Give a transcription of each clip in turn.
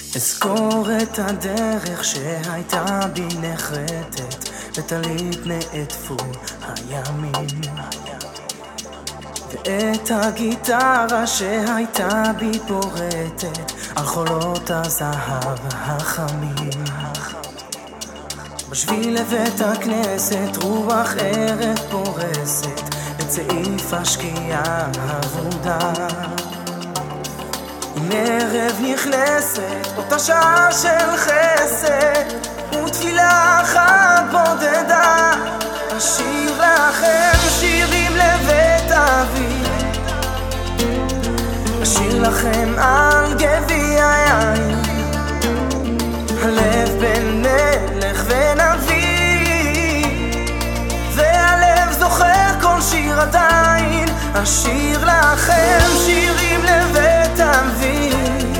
אזכור את הדרך שהייתה בי נחרטת, וטלית נעטפו הימים, ואת הגיטרה שהייתה בי פורטת על חולות הזהב החמים. בשביל לבית הכנסת רוח ערב פורסת את סעיף השקיעה הוורודה. עם ערב נכנסת אותה שעה של חסד ותפילה אחת בודדה, אשיר לכם שירים לבית אבי, אשיר לכם על גביע יין, הלב בין מלך ונביא, והלב זוכר כל שיר עדיין. אשיר לכם שירים לבית אבי,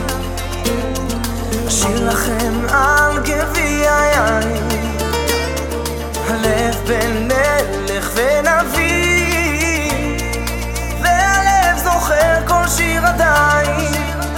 אשיר לכם על גביע יין, הלב בין מלך ונביא, והלב זוכר כל שיר עדיין.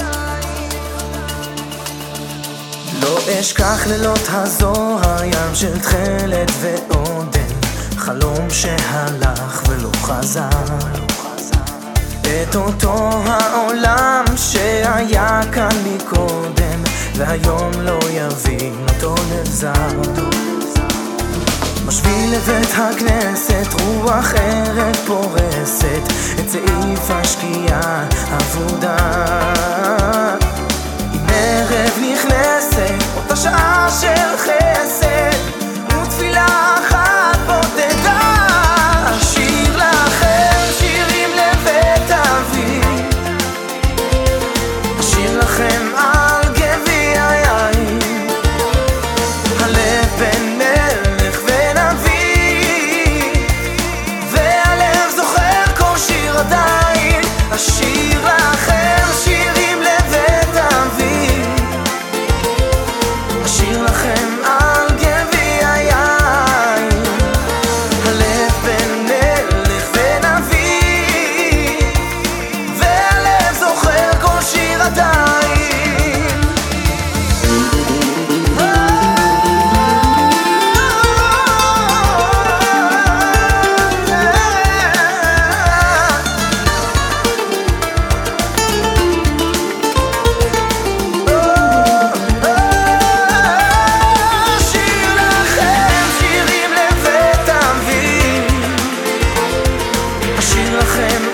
לא אשכח לילות הזוהר, ים של תכלת ועודן, חלום שהלך ולא חזר, את אותו העולם שהיה כאן מקודם והיום לא יבין אותו נבזר. בשביל לבית הכנסת רוח ערב פורסת את סעיף השקיעה הוורודה. עם ערב נכנסת אותה שעה של חסד ותפילה אחת בודדה, אשיר לכם שירים לבית אבי, אשיר לכם על גביע יין, הלב בין מלך ונביא, והלב זוכר כל שיר עדיין. אשיר לכם שירים לבית אבי, אשיר לכם על גביע יין, הלב בין מלך ונביא, והלב זוכר כל שיר עדיין. אשיר לכם